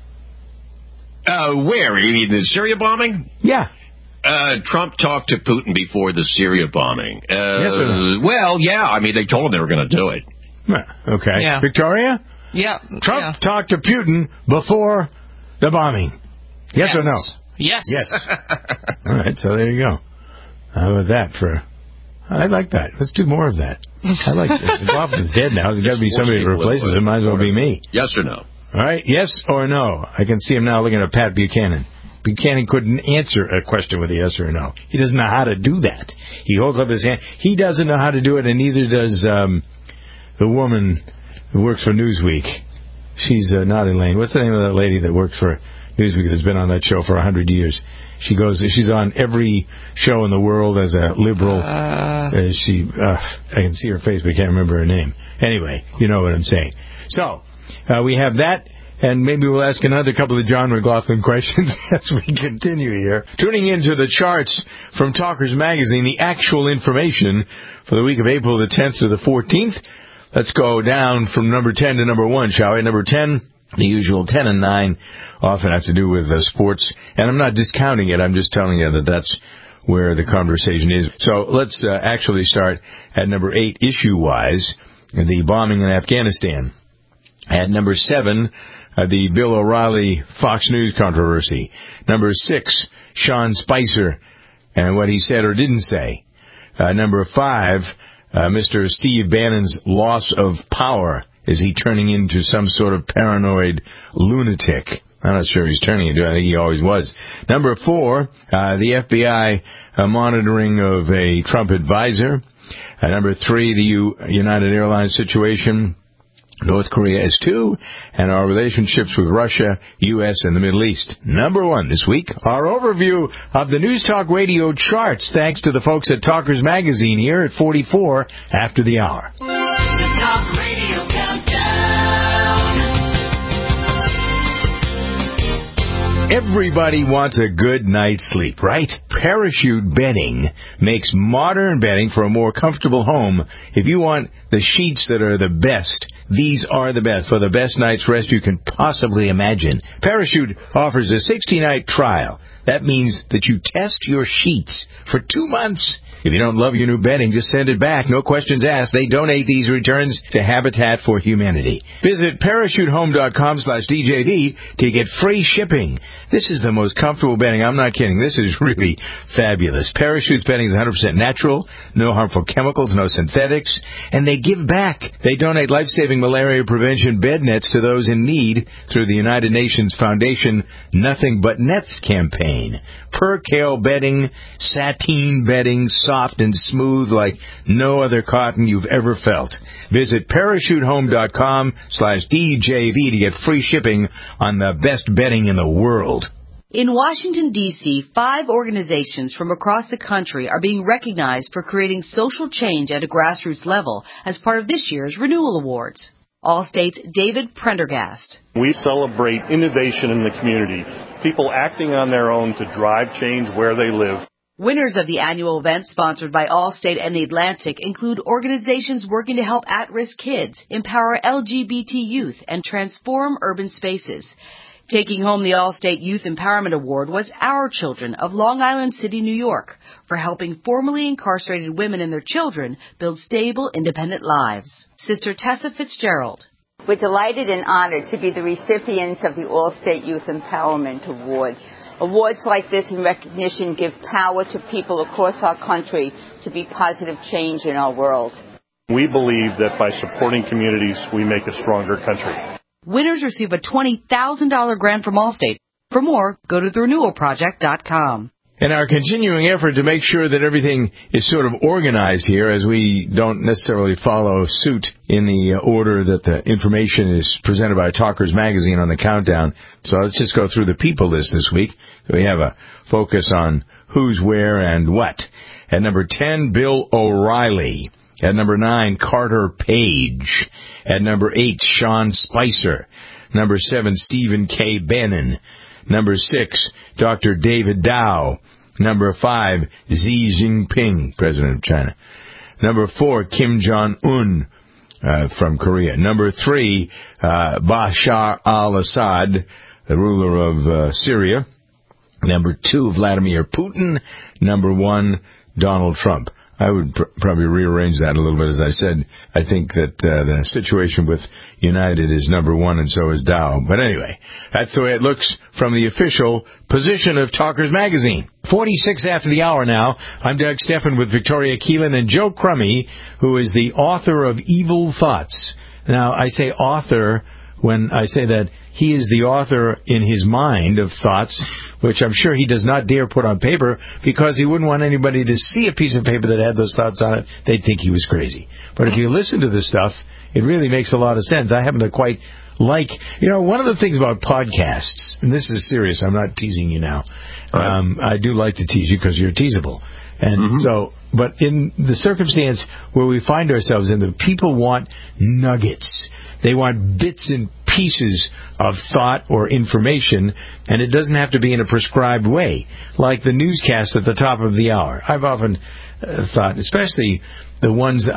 Speaker 6: Where? You mean the Syria bombing?
Speaker 4: Yeah.
Speaker 6: Trump talked to Putin before the Syria bombing.
Speaker 4: Yes or no?
Speaker 6: Well, yeah. I mean, they told him they were going to do it.
Speaker 4: Okay.
Speaker 5: Yeah.
Speaker 4: Victoria?
Speaker 5: Yeah.
Speaker 4: Trump talked to Putin before the bombing. Yes or no?
Speaker 5: Yes.
Speaker 4: Yes. All right, so there you go. How about that I like that. Let's do more of that. I like that. McLaughlin's dead now. There's got to be somebody that replaces him. Might as well be me.
Speaker 6: Yes or no?
Speaker 4: All right. Yes or no? I can see him now looking at Pat Buchanan. Buchanan couldn't answer a question with a yes or no. He doesn't know how to do that. He holds up his hand. He doesn't know how to do it, and neither does the woman who works for Newsweek. She's not Elaine. What's the name of that lady that works for Newsweek that's been on that show for 100 years? She's on every show in the world as a liberal. I can see her face, but I can't remember her name. Anyway, you know what I'm saying. So, we have that, and maybe we'll ask another couple of John McLaughlin questions as we continue here. Tuning into the charts from Talkers Magazine, the actual information for the week of April the 10th to the 14th. Let's go down from number 10 to number 1, shall we? Number 10. The usual 10 and 9 often have to do with sports. And I'm not discounting it. I'm just telling you that that's where the conversation is. So let's actually start at number 8, issue-wise, the bombing in Afghanistan. At number 7, the Bill O'Reilly Fox News controversy. Number 6, Sean Spicer and what he said or didn't say. Number 5, Mr. Steve Bannon's loss of power. Is he turning into some sort of paranoid lunatic? I'm not sure he's turning into. I think he always was. Number 4, the FBI monitoring of a Trump advisor. Number 3, the United Airlines situation. North Korea is 2, and our relationships with Russia, U.S., and the Middle East. Number 1 this week, our overview of the News Talk Radio charts, thanks to the folks at Talkers Magazine here at 44 after the hour.
Speaker 3: The Talk Radio Countdown.
Speaker 4: Everybody wants a good night's sleep, right? Parachute bedding makes modern bedding for a more comfortable home. If you want the sheets that are the best, these are the best for the best night's rest you can possibly imagine. Parachute offers a 60-night trial. That means that you test your sheets for 2 months. If you don't love your new bedding, just send it back. No questions asked. They donate these returns to Habitat for Humanity. Visit parachutehome.com/DJV to get free shipping. This is the most comfortable bedding. I'm not kidding. This is really fabulous. Parachute's bedding is 100% natural, no harmful chemicals, no synthetics, and they give back. They donate life-saving malaria prevention bed nets to those in need through the United Nations Foundation Nothing But Nets campaign. Percale bedding, sateen bedding, soft soft and smooth like no other cotton you've ever felt. Visit parachutehome.com/DJV to get free shipping on the best bedding in the world.
Speaker 19: In Washington, D.C., 5 organizations from across the country are being recognized for creating social change at a grassroots level as part of this year's Renewal Awards. Allstate's David Prendergast.
Speaker 20: We celebrate innovation in the community, people acting on their own to drive change where they live.
Speaker 19: Winners of the annual event sponsored by Allstate and The Atlantic include organizations working to help at-risk kids, empower LGBT youth, and transform urban spaces. Taking home the Allstate Youth Empowerment Award was Our Children of Long Island City, New York, for helping formerly incarcerated women and their children build stable, independent lives. Sister Tessa Fitzgerald.
Speaker 21: We're delighted and honored to be the recipients of the Allstate Youth Empowerment Award. Awards like this in recognition give power to people across our country to be positive change in our world.
Speaker 20: We believe that by supporting communities, we make a stronger country.
Speaker 19: Winners receive a $20,000 grant from Allstate. For more, go to therenewalproject.com.
Speaker 4: And our continuing effort to make sure that everything is sort of organized here, as we don't necessarily follow suit in the order that the information is presented by Talkers Magazine on the countdown. So let's just go through the people list this week. So we have a focus on who's where and what. At number 10, Bill O'Reilly. At number 9, Carter Page. At number 8, Sean Spicer. Number 7, Stephen K. Bannon. Number 6, Dr. David Dow. Number 5, Xi Jinping, President of China. Number 4, Kim Jong-un from Korea. Number 3, Bashar al-Assad, the ruler of Syria. Number 2, Vladimir Putin. Number 1, Donald Trump. I would probably rearrange that a little bit. As I said, I think that the situation with United is number 1 and so is Dow. But anyway, that's the way it looks from the official position of Talkers Magazine. 46 after the hour now. I'm Doug Steffen with Victoria Keelan and Joe Crummy, who is the author of Evil Thoughts. Now, I say author when I say that he is the author in his mind of thoughts, which I'm sure he does not dare put on paper because he wouldn't want anybody to see a piece of paper that had those thoughts on it. They'd think he was crazy. But if you listen to this stuff, it really makes a lot of sense. I happen to quite like, one of the things about podcasts, and this is serious, I'm not teasing you now. I do like to tease you because you're teasable. And so, but in the circumstance where we find ourselves in, the people want nuggets. They want bits and pieces of thought or information, and it doesn't have to be in a prescribed way, like the newscast at the top of the hour. I've often thought, especially the ones,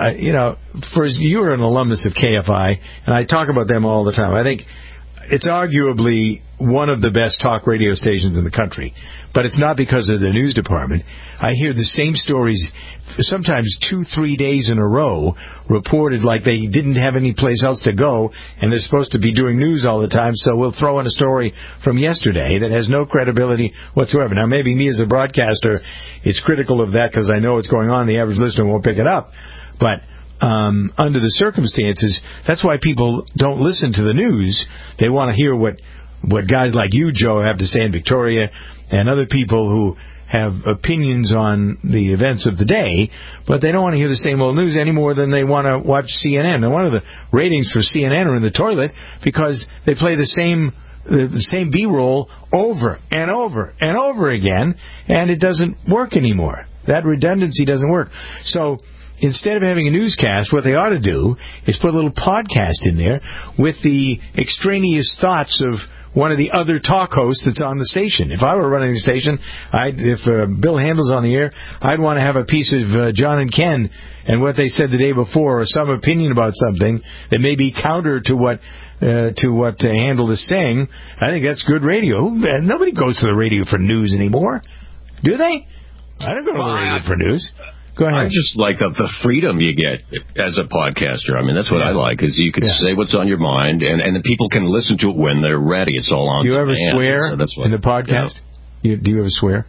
Speaker 4: you're an alumnus of KFI, and I talk about them all the time. I think it's arguably one of the best talk radio stations in the country. But it's not because of the news department. I hear the same stories, sometimes 2-3 days in a row, reported like they didn't have any place else to go, and they're supposed to be doing news all the time, so we'll throw in a story from yesterday that has no credibility whatsoever. Now, maybe me as a broadcaster is critical of that because I know what's going on. The average listener won't pick it up. But under the circumstances, that's why people don't listen to the news. They want to hear what guys like you, Joe, have to say in Victoria, and other people who have opinions on the events of the day, but they don't want to hear the same old news any more than they want to watch CNN. And one of the ratings for CNN are in the toilet because they play the same B-roll over and over and over again, and it doesn't work anymore. That redundancy doesn't work. So instead of having a newscast, what they ought to do is put a little podcast in there with the extraneous thoughts of one of the other talk hosts that's on the station. If I were running the station, if Bill Handel's on the air, I'd want to have a piece of John and Ken and what they said the day before, or some opinion about something that may be counter to what Handel is saying. I think that's good radio. Nobody goes to the radio for news anymore, do they? I don't go to the radio for news. Go ahead.
Speaker 6: I just like the freedom you get as a podcaster. I mean, that's what I like, is you can say what's on your mind, and the people can listen to it when they're ready. It's all on demand.
Speaker 4: Do you ever swear in the podcast? Do you ever swear?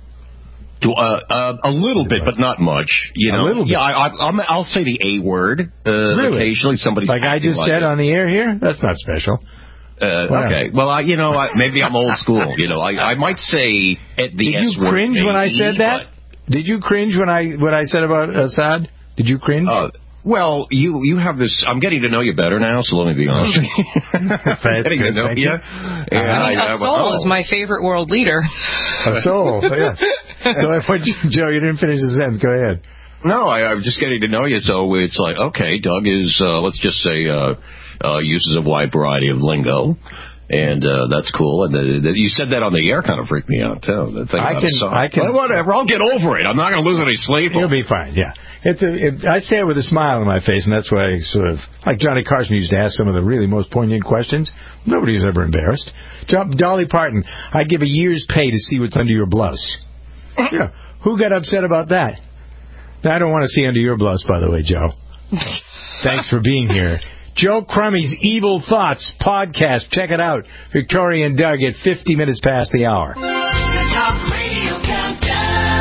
Speaker 6: A little bit, but not much. A little bit. Yeah, I'll say the A word
Speaker 4: really?
Speaker 6: Occasionally. Somebody's
Speaker 4: like I just said on the air here? That's not special.
Speaker 6: Okay. Well, maybe I'm old school. I might say at the S word.
Speaker 4: Did you cringe when I said that? Did you cringe when I said about Assad? Did you cringe?
Speaker 6: Well, you have this. I'm getting to know you better now, so let me be honest. Getting to know you.
Speaker 5: Assad is my favorite world leader.
Speaker 4: Assad, yes. Joe, you didn't finish the sentence. Go ahead.
Speaker 6: No, I'm just getting to know you, so it's like, okay, Doug is, let's just say, uses a wide variety of lingo. And that's cool. And you said that on the air kind of freaked me out, too. I can. Whatever, I'll get over it. I'm not going to lose any sleep.
Speaker 4: You'll be fine, yeah. I say it with a smile on my face, and that's why I sort of, like Johnny Carson used to ask some of the really most poignant questions. Nobody was ever embarrassed. Dolly Parton, I'd give a year's pay to see what's under your blouse. Yeah. Who got upset about that? Now, I don't want to see under your blouse, by the way, Joe. Thanks for being here. Joe Crummey's Evil Thoughts podcast. Check it out. Victoria and Doug at 50 minutes past the hour.
Speaker 3: The Talk Radio Countdown.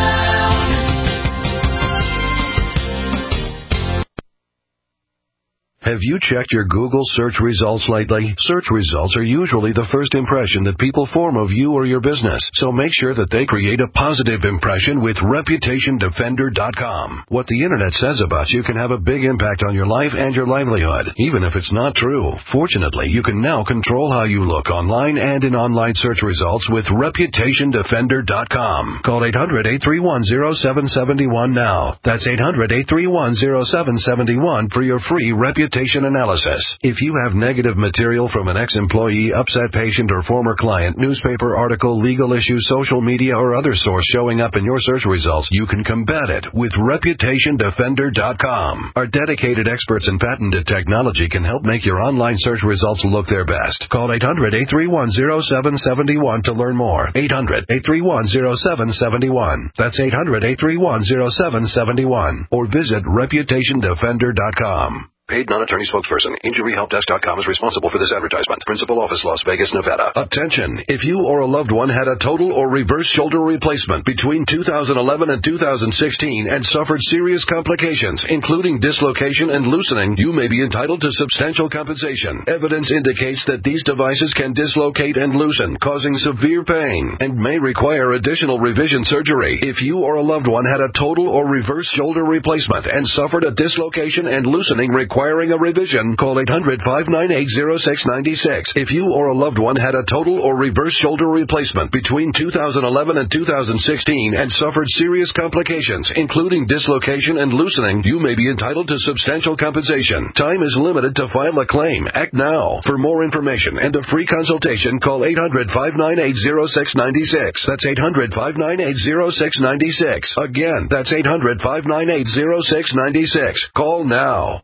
Speaker 1: Have you checked your Google search results lately? Search results are usually the first impression that people form of you or your business, so make sure that they create a positive impression with ReputationDefender.com. What the Internet says about you can have a big impact on your life and your livelihood, even if it's not true. Fortunately, you can now control how you look online and in online search results with ReputationDefender.com. Call 800-831-0771 now. That's 800-831-0771 for your free reputation analysis. If you have negative material from an ex-employee, upset patient, or former client, newspaper article, legal issue, social media, or other source showing up in your search results, you can combat it with ReputationDefender.com. Our dedicated experts in patented technology can help make your online search results look their best. Call 800-831-0771 to learn more. 800-831-0771. That's 800-831-0771. Or visit ReputationDefender.com. Paid non-attorney spokesperson. InjuryHelpDesk.com is responsible for this advertisement. Principal office, Las Vegas, Nevada. Attention! If you or a loved one had a total or reverse shoulder replacement between 2011 and 2016 and suffered serious complications, including dislocation and loosening, you may be entitled to substantial compensation. Evidence indicates that these devices can dislocate and loosen, causing severe pain, and may require additional revision surgery. If you or a loved one had a total or reverse shoulder replacement and suffered a dislocation and loosening requiring a revision, call 800-598-0696. If you or a loved one had a total or reverse shoulder replacement between 2011 and 2016 and suffered serious complications, including dislocation and loosening, you may be entitled to substantial compensation. Time is limited to file a claim. Act now. For more information and a free consultation, call 800-598-0696. That's 800-598-0696. Again, that's 800-598-0696. Call now.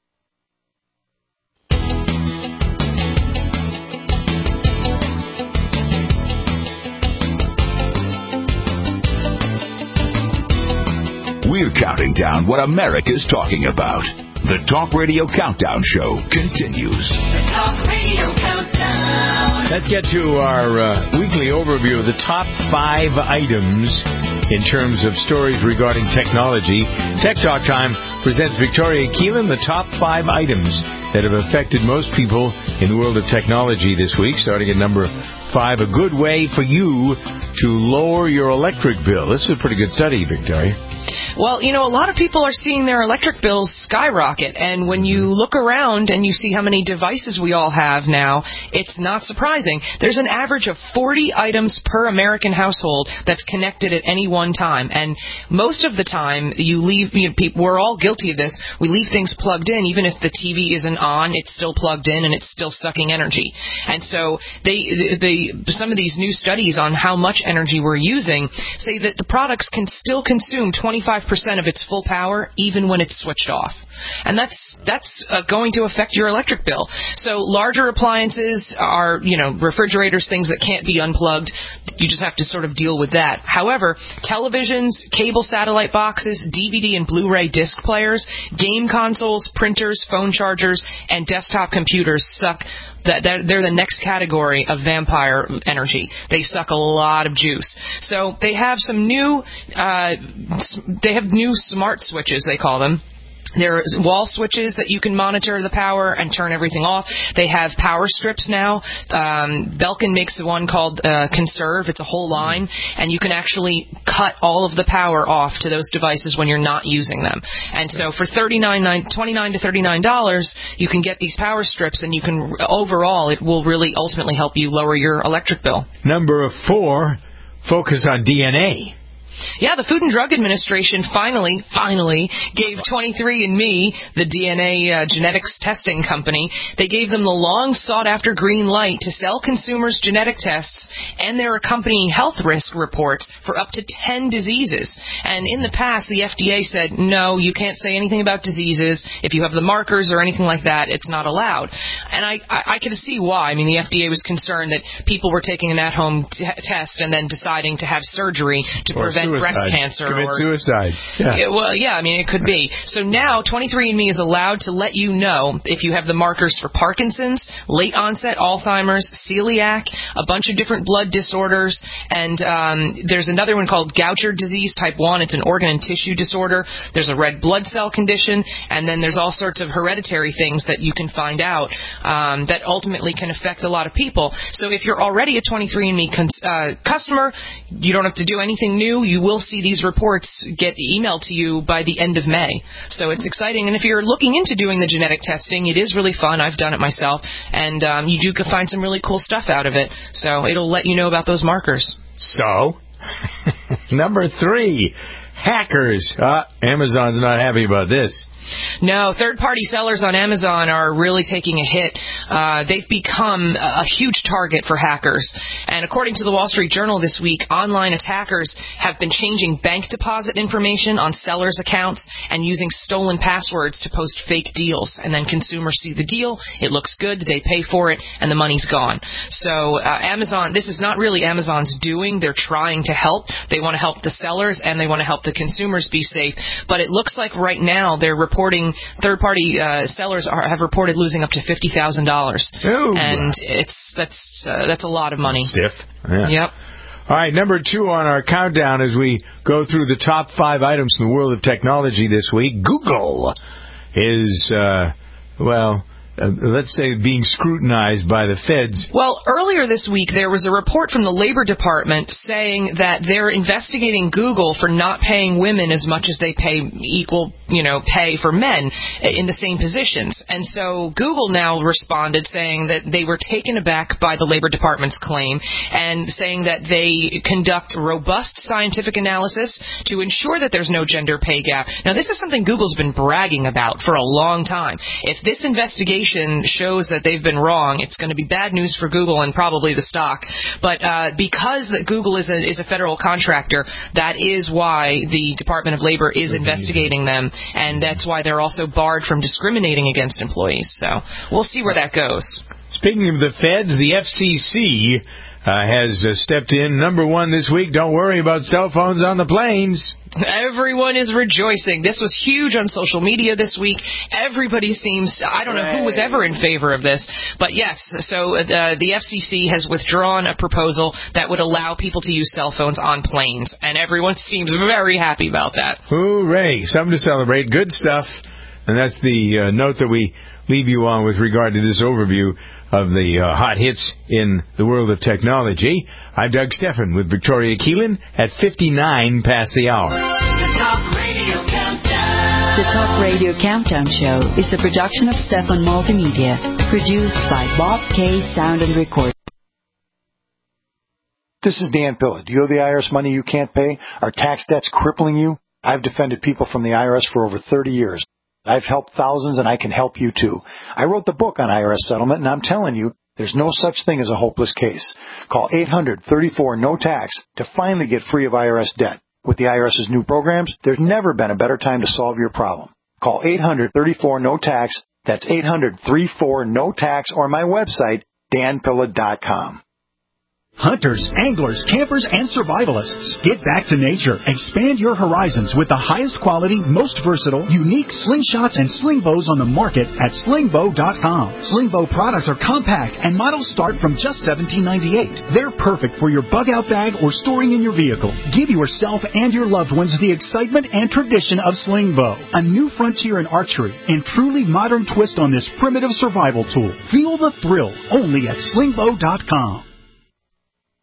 Speaker 2: We're counting down what America's talking about. The Talk Radio Countdown Show continues.
Speaker 3: The Talk Radio Countdown.
Speaker 4: Let's get to our weekly overview of the top 5 items in terms of stories regarding technology. Tech Talk Time presents Victoria Keelan, the top 5 items that have affected most people in the world of technology this week, starting at number 5, a good way for you to lower your electric bill. This is a pretty good study, Victoria.
Speaker 5: Well, a lot of people are seeing their electric bills skyrocket, and when you look around and you see how many devices we all have now, it's not surprising. There's an average of 40 items per American household that's connected at any one time, and most of the time we're all guilty of this. We leave things plugged in, even if the TV isn't on, it's still plugged in and it's still sucking energy. And so some of these new studies on how much energy we're using say that the products can still consume 25% of its full power even when it's switched off. And that's going to affect your electric bill. So larger appliances are, refrigerators, things that can't be unplugged. You just have to sort of deal with that. However, televisions, cable satellite boxes, DVD and Blu-ray disc players, game consoles, printers, phone chargers, and desktop computers suck. They're the next category of vampire energy. They suck a lot of juice. So they have some new, smart switches, they call them. There's wall switches that you can monitor the power and turn everything off. They have power strips now. Belkin makes one called Conserve. It's a whole line, and you can actually cut all of the power off to those devices when you're not using them. And so for $29 to $39, you can get these power strips, and you can overall it will really ultimately help you lower your electric bill.
Speaker 4: Number 4, focus on DNA.
Speaker 5: Yeah, the Food and Drug Administration finally gave 23andMe, the DNA genetics testing company, they gave them the long-sought-after green light to sell consumers genetic tests and their accompanying health risk reports for up to 10 diseases. And in the past, the FDA said, no, you can't say anything about diseases. If you have the markers or anything like that, it's not allowed. And I can see why. I mean, the FDA was concerned that people were taking an at-home test and then deciding to have surgery to prevent breast cancer
Speaker 4: commit
Speaker 5: or
Speaker 4: suicide. Yeah.
Speaker 5: Well, yeah, I mean, it could be. So now 23andMe is allowed to let you know if you have the markers for Parkinson's, late onset Alzheimer's, celiac, a bunch of different blood disorders, and there's another one called Gaucher disease type 1. It's an organ and tissue disorder. There's a red blood cell condition, and then there's all sorts of hereditary things that you can find out that ultimately can affect a lot of people. So if you're already a 23andMe customer, you don't have to do anything new. You will see these reports get emailed to you by the end of May. So it's exciting. And if you're looking into doing the genetic testing, it is really fun. I've done it myself. And you do find some really cool stuff out of it. So it'll let you know about those markers.
Speaker 4: So, number 3, hackers. Amazon's not happy about this.
Speaker 5: No, third-party sellers on Amazon are really taking a hit. They've become a huge target for hackers. And according to the Wall Street Journal this week, online attackers have been changing bank deposit information on sellers' accounts and using stolen passwords to post fake deals. And then consumers see the deal, it looks good, they pay for it, and the money's gone. So Amazon, this is not really Amazon's doing. They're trying to help. They want to help the sellers, and they want to help the consumers be safe. But it looks like right now they're reporting third-party sellers have reported losing up to $50,000, and that's a lot of money.
Speaker 4: Stiff. Yeah.
Speaker 5: Yep.
Speaker 4: All right, number 2 on our countdown as we go through the top 5 items in the world of technology this week. Google is let's say, being scrutinized by the feds.
Speaker 5: Well, earlier this week, there was a report from the Labor Department saying that they're investigating Google for not paying women as much as they pay equal, pay for men in the same positions. And so Google now responded saying that they were taken aback by the Labor Department's claim and saying that they conduct robust scientific analysis to ensure that there's no gender pay gap. Now, this is something Google's been bragging about for a long time. If this investigation shows that they've been wrong, it's going to be bad news for Google and probably the stock. But because that Google is a federal contractor, that is why the Department of Labor is investigating them, and that's why they're also barred from discriminating against employees. So we'll see where that goes.
Speaker 4: Speaking of the feds, the FCC has stepped in. Number 1 this week, don't worry about cell phones on the planes.
Speaker 5: Everyone is rejoicing. This was huge on social media this week. Everybody seems, I don't know who was ever in favor of this, but yes, so the FCC has withdrawn a proposal that would allow people to use cell phones on planes, and everyone seems very happy about that.
Speaker 4: Hooray, something to celebrate. Good stuff. And that's the note that we leave you on with regard to this overview of the hot hits in the world of technology. I'm Doug Steffen with Victoria Keelan at 59 past the hour.
Speaker 3: The Talk Radio Countdown.
Speaker 8: The Talk Radio Countdown Show is a production of Steffen Multimedia, produced by Bob K. Sound and Recording.
Speaker 22: This is Dan Pilla. Do you owe the IRS money you can't pay? Are tax debts crippling you? I've defended people from the IRS for over 30 years. I've helped thousands, and I can help you, too. I wrote the book on IRS settlement, and I'm telling you, there's no such thing as a hopeless case. Call 800-34-NO-TAX to finally get free of IRS debt. With the IRS's new programs, there's never been a better time to solve your problem. Call 800-34-NO-TAX. That's 800-34-NO-TAX, or my website, danpilla.com.
Speaker 18: Hunters, anglers, campers, and survivalists, get back to nature. Expand your horizons with the highest quality, most versatile, unique slingshots and sling bows on the market at slingbow.com. Slingbow products are compact and models start from just $17.98. They're perfect for your bug out bag or storing in your vehicle. Give yourself and your loved ones the excitement and tradition of Slingbow, a new frontier in archery and truly modern twist on this primitive survival tool. Feel the thrill only at slingbow.com.